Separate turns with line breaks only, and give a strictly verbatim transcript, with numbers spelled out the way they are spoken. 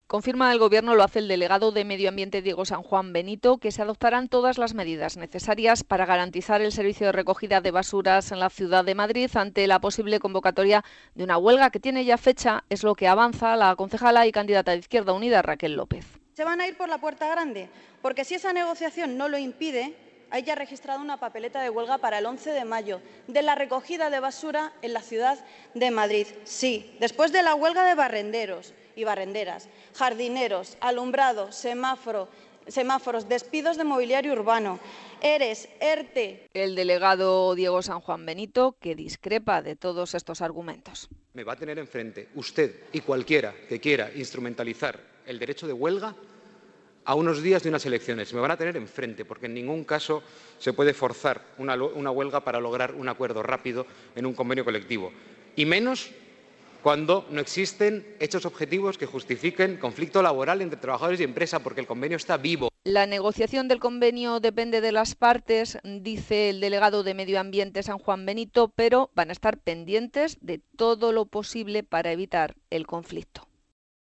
Confirma el Gobierno, lo hace el delegado de Medio Ambiente Diego San Juan Benito, que se adoptarán todas las medidas necesarias para garantizar el servicio de recogida de basuras en la ciudad de Madrid ante la posible convocatoria de una huelga que tiene ya fecha, es lo que avanza la concejala y candidata de Izquierda Unida, Raquel López.
Se van a ir por la puerta grande, porque si esa negociación no lo impide, hay ya registrada una papeleta de huelga para el once de mayo de la recogida de basura en la ciudad de Madrid. Sí, después de la huelga de barrenderos y barrenderas, jardineros, alumbrado, semáforo, semáforos, despidos de mobiliario urbano, ERES, ERTE.
El delegado Diego San Juan Benito, que discrepa de todos estos argumentos.
Me va a tener enfrente usted y cualquiera que quiera instrumentalizar el derecho de huelga a unos días de unas elecciones. Me van a tener enfrente, porque en ningún caso se puede forzar una, una huelga para lograr un acuerdo rápido en un convenio colectivo, y menos cuando no existen hechos objetivos que justifiquen conflicto laboral entre trabajadores y empresa, porque el convenio está vivo.
La negociación del convenio depende de las partes, dice el delegado de Medio Ambiente San Juan Benito, pero van a estar pendientes de todo lo posible para evitar el conflicto.